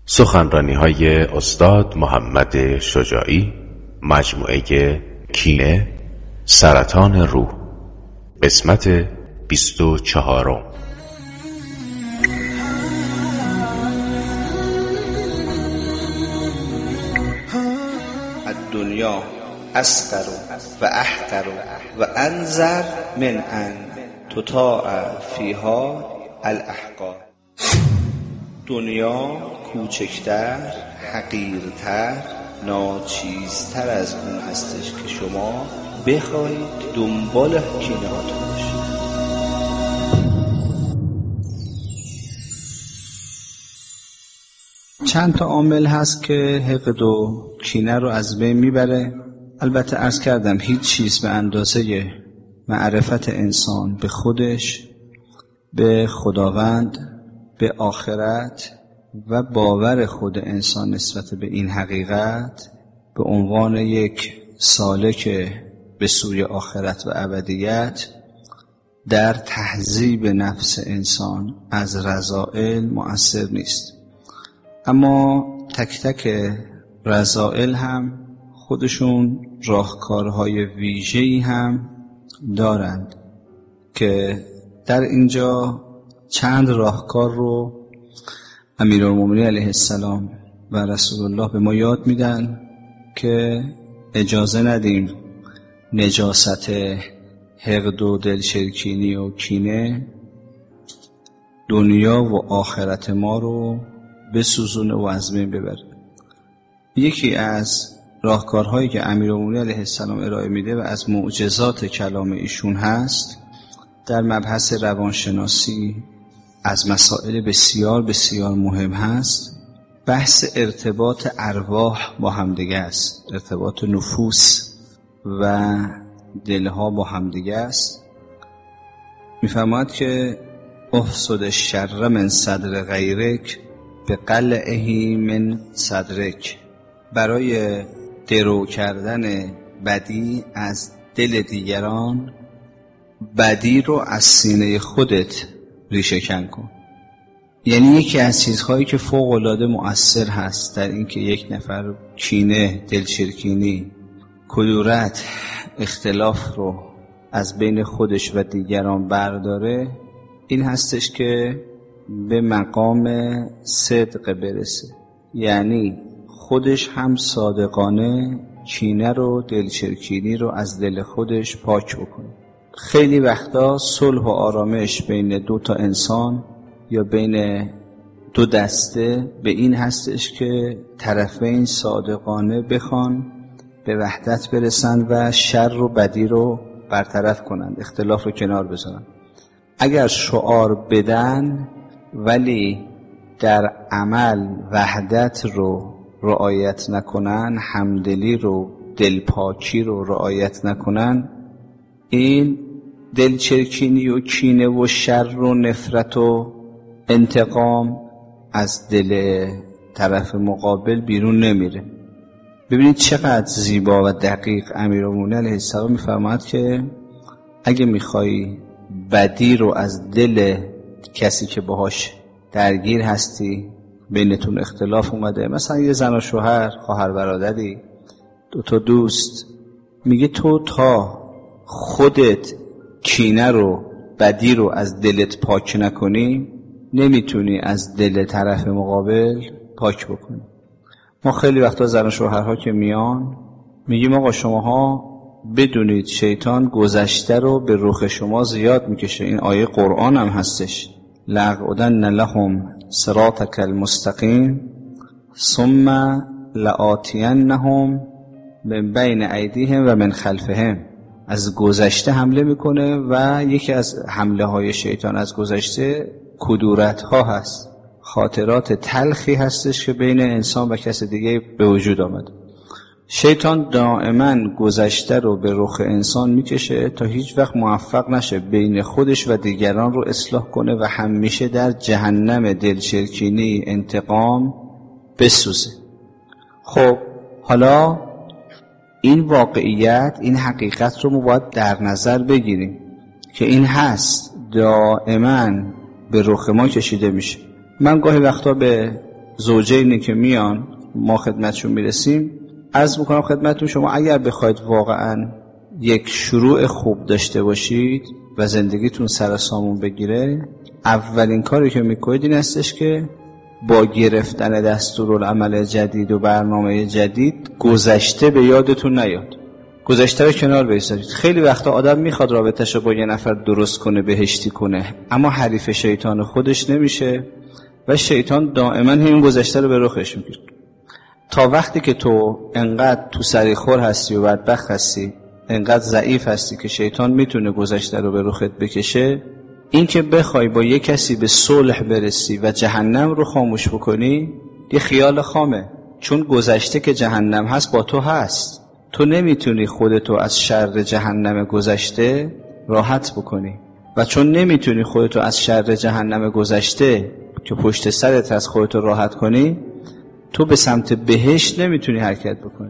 سخنرانی‌های استاد محمد شجاعی، مجموعه کینه، سرطان روح، قسمت 24. الدنیا اصغر و احقر و انذر من ان تطاع فیها الاحقار. دنیا کوچکتر، حقیرتر، ناچیزتر از اون هستش که شما بخواید دنبال کینه هاتون باشید. چند تا عامل هست که حقد و کینه رو از بین میبره. البته عرض کردم هیچ چیز به اندازه معرفت انسان به خودش، به خداوند، به آخرت و باور خود انسان نسبت به این حقیقت به عنوان یک سالک به سوی آخرت و ابدیت در تهذیب نفس انسان از رذائل مؤثر نیست. اما تک تک رذائل هم خودشون راهکارهای ویژه‌ای هم دارند که در اینجا چند راهکار رو امیرالمومنین علیه السلام و رسول الله به ما یاد میدن که اجازه ندیم نجاست حقد و دلشرکینی و کینه دنیا و آخرت ما رو بسوزونه و از بین ببره. یکی از راهکارهایی که امیرالمومنین علیه السلام ارائه میده و از معجزات کلام ایشون هست، در مبحث روانشناسی از مسائل بسیار بسیار مهم هست، بحث ارتباط ارواح با همدیگه است، ارتباط نفوس و دلها با همدیگه است. میفرماید که احصد الشر من صدر غیرک به قلعه من صدرک. برای درو کردن بدی از دل دیگران، بدی رو از سینه خودت ریشه کن کن. یعنی یکی از چیزهایی که فوق العاده مؤثر هست در اینکه یک نفر کینه، دلشرکینی، کدورت، اختلاف رو از بین خودش و دیگران برداره، این هستش که به مقام صدق برسه. یعنی خودش هم صادقانه کینه رو، دلشرکینی رو از دل خودش پاک بکنه. خیلی وقتا صلح و آرامش بین دو تا انسان یا بین دو دسته به این هستش که طرفین صادقانه بخوان به وحدت برسن و شر و بدی رو برطرف کنند، اختلاف رو کنار بذارن. اگر شعار بدن ولی در عمل وحدت رو رعایت نکنن، همدلی رو، دلپاکی رو رعایت نکنن، این دلچرکینی و کینه و شر و نفرت و انتقام از دل طرف مقابل بیرون نمیره. ببینید چقدر زیبا و دقیق امیرالمومنین علیه السلام میفرماید که اگه میخوایی بدی رو از دل کسی که باهاش درگیر هستی، بینتون اختلاف اومده، مثلا یه زن و شوهر، خواهر برادری، دو تا دوست، میگه تو تا خودت کینه رو، بدی رو از دلت پاک نکنی، نمیتونی از دل طرف مقابل پاک بکنی. ما خیلی وقتا زن و شوهرها که میان میگیم آقا شماها بدونید شیطان گذشته رو به رخ شما زیاد میکشه. این آیه قرآن هم هستش، لأقعدن لهم صراطک المستقیم ثم لآتینهم من بین ایدیهم و من خلفهم. از گذشته حمله میکنه و یکی از حمله های شیطان از گذشته کدورت ها هست، خاطرات تلخی هستش که بین انسان و کس دیگه به وجود آمده. شیطان دائما گذشته رو به رخ انسان میکشه تا هیچ وقت موفق نشه بین خودش و دیگران رو اصلاح کنه و همیشه در جهنم دلشرکینی، انتقام بسوزه. خب حالا این واقعیت، این حقیقت رو ما باید در نظر بگیریم که این هست، دائما به رخ ما کشیده میشه. من گاهی وقتا به زوجینی که میان ما خدمتشون میرسیم، عرض میکنم خدمتتون شما اگر بخواید واقعا یک شروع خوب داشته باشید و زندگیتون سر سامون بگیره، اولین کاری که میکنید این هستش که با گرفتن دستورالعمل جدید و برنامه جدید گذشته به یادتون نیاد، گذشته رو کنار بذارید. خیلی وقتا آدم میخواد رابطه‌شو با یه نفر درست کنه، بهشتی کنه، اما حریف شیطان خودش نمیشه و شیطان دائما این گذشته رو به رخش میگیره. تا وقتی که تو انقدر تو سریخور هستی و بدبخت هستی، انقدر ضعیف هستی که شیطان میتونه گذشته رو به رخت بکشه، این که بخوای با یک کسی به صلح برسی و جهنم رو خاموش بکنی یه خیال خامه، چون گذشته که جهنم هست با تو هست. تو نمیتونی خودتو از شر جهنم گذشته راحت بکنی و چون نمیتونی خودتو از شر جهنم گذشته که پشت سرت از خودتو راحت کنی، تو به سمت بهشت نمیتونی حرکت بکنی.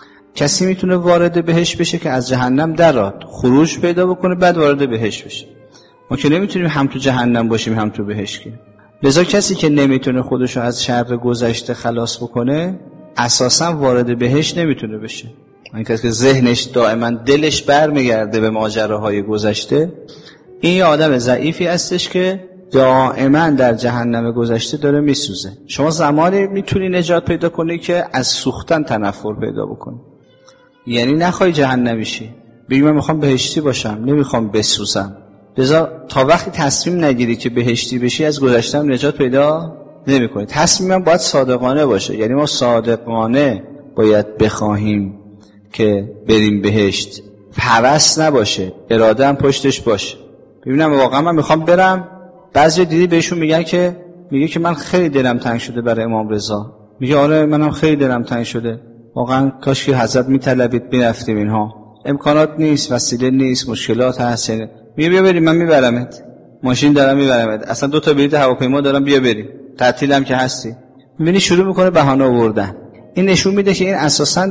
کسی میتونه وارد بهشت بشه که از جهنم درات خروج پیدا بکنه بعد وارد بهشت بشه. ما که نمیتونیم هم تو جهنم باشیم هم تو بهشت که. لذا کسی که نمیتونه خودشو از شر گذشته خلاص بکنه اساسا وارد بهشت نمیتونه بشه. این کسی که ذهنش دائما دلش برمیگرده به ماجراهای گذشته، این یه آدم ضعیفی هستش که دائما در جهنم گذشته داره میسوزه. شما زمانی میتونی نجات پیدا کنی که از سوختن تنفر پیدا بکنی، یعنی نخوای جهنمی شی، بگی من میخوام بهشتی باشم، نمیخوام بسوزم. لذا تا وقتی تصمیم نگیری که بهشتی بشی از گذشته‌ام نجات پیدا نمی‌کنی. تصمیمم باید صادقانه باشه، یعنی ما صادقانه باید بخواهیم که بریم بهشت، هوس نباشه، اراده هم پشتش باشه. ببینم واقعا من میخوام برم. بعضی دیدی بهشون میگه که من خیلی دلم تنگ شده برای امام رضا، میگه آره منم خیلی دلم تنگ شده، واقعا کاش که حضرت میطلبید میرفتیم، اینها امکانات نیست، وسیله نیست، مشکلات هست. میگه بیا بریم، من میبرمت، ماشین دارم میبرمت، اصلا 2 تا بلیط هواپیما دارم، بیا بریم، تعطیلم که هستی. میبینی شروع میکنه بهانه آوردن. این نشون میده که این اساسا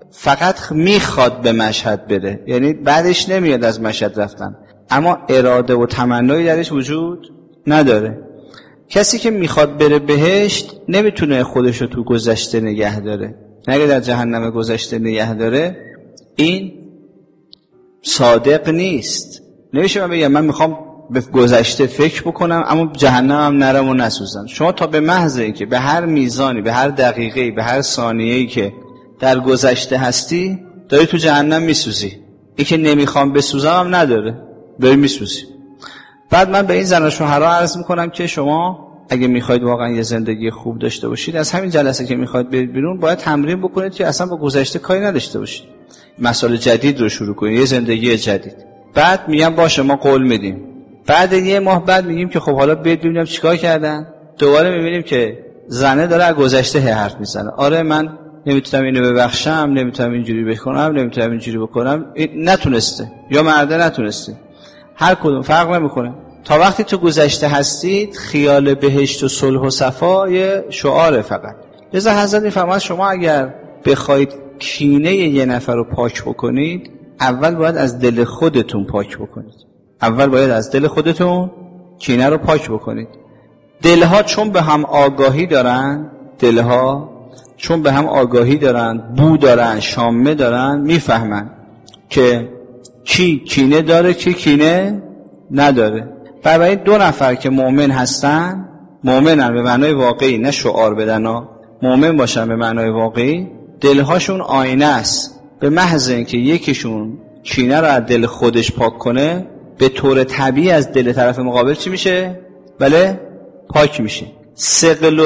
فقط میخواد به مشهد بره، یعنی بعدش نمیاد از مشهد رفتن، اما اراده و تمنایی درش وجود نداره. کسی که میخواد بره بهشت نمیتونه خودشو تو گذشته نگه داره، نگه در جهنم گذشته نگه داره، این صادق نیست. نمیشه من بگم من میخوام به گذشته فکر بکنم اما جهنمم نرم و نسوزم. شما تا به محض اینکه به هر میزانی، به هر دقیقه‌ای، به هر ثانیه‌ای که در گذشته هستی داری تو جهنم میسوزی. این که نمیخوام بسوزم هم نداره، داری میسوزی. بعد من به این زن و شوهرها عرض میکنم که شما اگه میخواید واقعا یه زندگی خوب داشته باشید، از همین جلسه که میخواید برید بیرون باید تمرین بکنید که اصلا با گذشته کاری نداشته باشید، مسائل جدید رو شروع کنید، یه زندگی جدید. بعد میگم باشه ما قول میدیم، بعد یه ماه بعد میگیم که خب حالا برید ببینیم چیکار کردن. دوباره میبینیم که زنه داره از گذشته حرف میزنه، آره من نمیتونم اینو ببخشم، نمیتونم اینجوری بکنم، نمیتونم اینجوری بکنم. نتونسته یا مرده نتونسته، هر کدوم فرق نمیکنه. تا وقتی تو گذشته هستید خیال بهشت و صلح و صفا یه شعاره فقط. لذا حضرت میفرماد شما اگر بخواید کینه یه نفر رو پاک بکنید، اول باید از دل خودتون پاک بکنید. اول باید از دل خودتون کینه رو پاک بکنید. دلها چون به هم آگاهی دارن، دلها چون به هم آگاهی دارن، بو دارن، شامه دارن، میفهمن که کی کینه داره، کی کینه نداره. برای 2 نفر که مؤمن هستن، مؤمنن به معنای واقعی، نه شعار بدن ها، مؤمن باشن به معنای واقعی، دلهاشون آینه است. به محض اینکه یکیشون کینه رو از دل خودش پاک کنه، به طور طبیعی از دل طرف مقابل چی میشه؟ بله پاک میشه. ثقل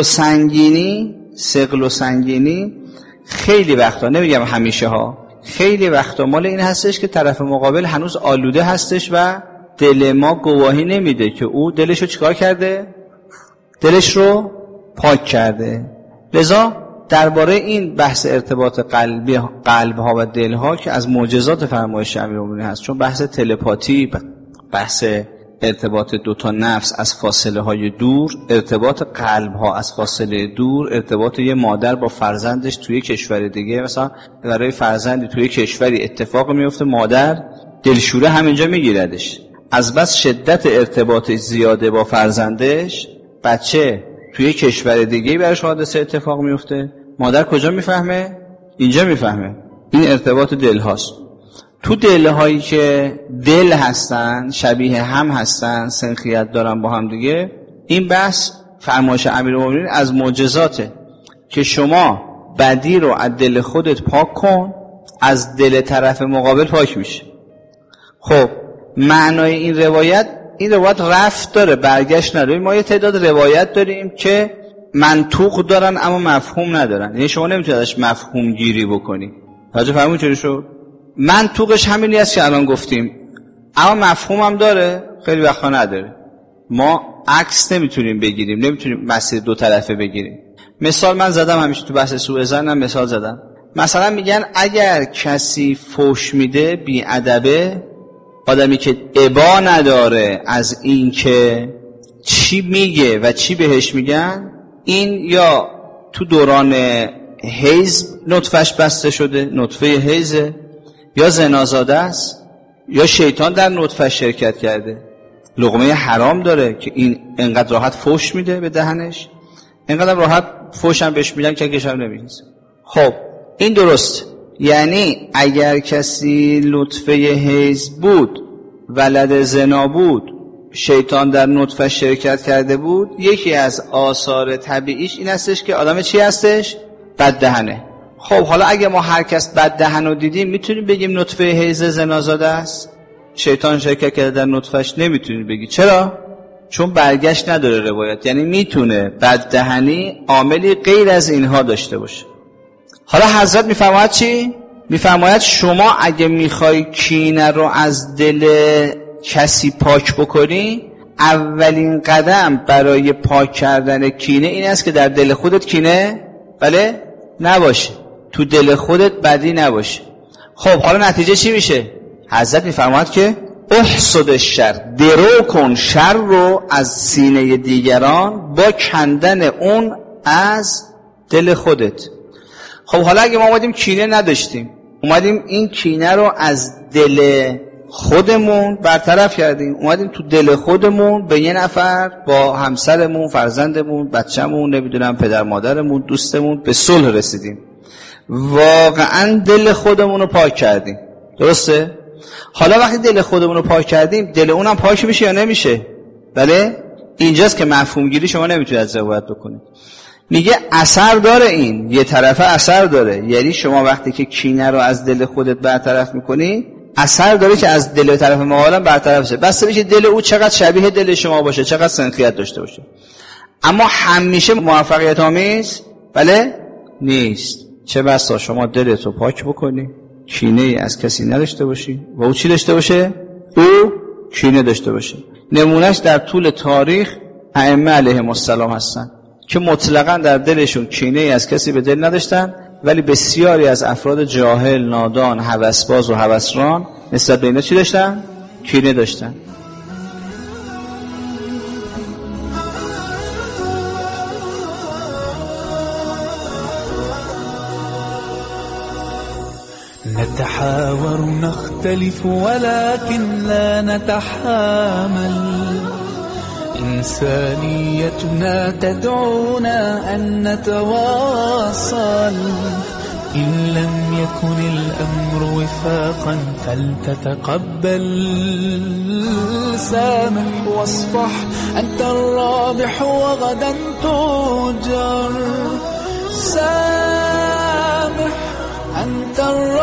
و سنگینی خیلی وقتا، نمیگم همیشه ها، خیلی وقتا مال این هستش که طرف مقابل هنوز آلوده هستش و دل ما گواهی نمیده که او دلش رو چیکار کرده؟ دلش رو پاک کرده. لذا درباره این بحث ارتباط قلبها و دلها که از معجزات فرمایش امیرالمومنین هست، چون بحث تلپاتی، بحث ارتباط 2 تا نفس از فاصله های دور، ارتباط قلب ها از فاصله دور، ارتباط یه مادر با فرزندش توی کشور دیگه، مثلا برای فرزندی توی کشوری اتفاق میفته، مادر دلشوره همینجا میگیردش، از بس شدت ارتباط زیاده با فرزندش، بچه توی کشور دیگه‌ای براش حادثه اتفاق میفته، مادر کجا میفهمه؟ اینجا میفهمه. این ارتباط دل هاست. تو دل هایی که دل هستن، شبیه هم هستن، سنخیت دارن با هم دیگه، این بحث فرمایش امیرالمومنین از معجزاته که شما بدی رو از دل خودت پاک کن، از دل طرف مقابل پاک میشه. خب معنای این روایت رفت داره، برگشت نداره. ما یه تعداد روایت داریم که منطوق دارن اما مفهوم ندارن، یعنی شما نمیتونید ازش مفهوم گیری بکنی. توجه فرمودید چطوری شد؟ منطوقش همینی است که الان گفتیم، اما مفهوم هم داره، خیلی وقتا نداره. ما عکس نمیتونیم بگیریم، نمیتونیم مسیر دو طرفه بگیریم. مثال من زدم، همیشه تو بحث سوء ظن مثال زدم. مثلا میگن اگر کسی فحش میده بی ادبه، آدمی که ابا نداره از این که چی میگه و چی بهش میگن، این یا تو دوران حیض نطفهش بسته شده، نطفه حیضه، یا زنازاده است، یا شیطان در نطفهش شرکت کرده، لقمه حرام داره که این انقدر راحت فحش میده به دهنش، انقدر راحت فحش هم بهش میدن که کشم نمیریزه. خب این درست، یعنی اگر کسی لطفه حیض بود، ولد زنا بود، شیطان در نطفه شرکت کرده بود، یکی از آثار طبیعیش این هستش که آدم چی هستش؟ بددهنه. خب حالا اگه ما هر کس بددهن رو دیدیم میتونیم بگیم نطفه حیض زنازاده است؟ شیطان شرکت کرده در نطفهش؟ نمیتونیم بگی. چرا؟ چون برگشت نداره روایت. یعنی میتونه بددهنی عاملی غیر از اینها داشته باشه. حالا حضرت میفرماید چی؟ میفرماید شما اگه میخوای کینه رو از دل کسی پاک بکنی، اولین قدم برای پاک کردن کینه این است که در دل خودت کینه بله نباشه، تو دل خودت بدی نباشه. خب حالا نتیجه چی میشه؟ حضرت میفرماید که احسد الشر، درو کن شر رو از سینه دیگران با کندن اون از دل خودت. خب حالا اگه ما اومدیم کینه نداشتیم، اومدیم این کینه رو از دل خودمون برطرف کردیم، اومدیم تو دل خودمون به یه نفر با همسرمون، فرزندمون، بچه‌مون، نمیدونم پدر مادرمون، دوستمون به صلح رسیدیم، واقعا دل خودمون رو پاک کردیم. درسته؟ حالا وقتی دل خودمون رو پاک کردیم، دل اونم پاک میشه یا نمیشه؟ بله؟ اینجاست که مفهوم گیری شما نمیتونید از روایت بکنید. میگه اثر داره، این یه طرفه اثر داره. یعنی شما وقتی که کینه رو از دل خودت برطرف میکنی، اثر داره که از دل طرف مقابل برطرف شه. بس بشه دل او چقدر شبیه دل شما باشه، چقدر سنخیت داشته باشه. اما همیشه موفقیت آمیز بله نیست. چه بسا شما دلت رو پاک بکنی، کینه ای از کسی نداشته باشی و او چی داشته باشه؟ او کینه داشته باشه. نمونهش در طول تاریخ ائمه علیهم السلام هستن که مطلقاً در دلشون کینه ای از کسی به دل نداشتن، ولی بسیاری از افراد جاهل، نادان، هوسباز و هوسران نسبت به اینا چی داشتن؟ کینه داشتن. نتحاور نختلف ولكن لا نتحامل، إنسانيتنا تدعونا أن نتواصل، إن لم يكن الأمر وفاقا فلتتقبل، سامح واصفح أنت الرابح وغدا تؤجر، سامح أنت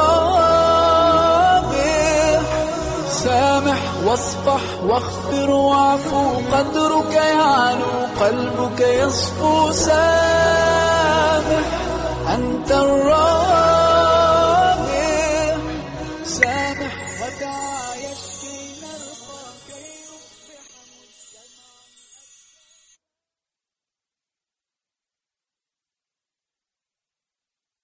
الرابح، سامح واصفح واغفر واعفو، قدرك يعلو قلبك يصفو، سامح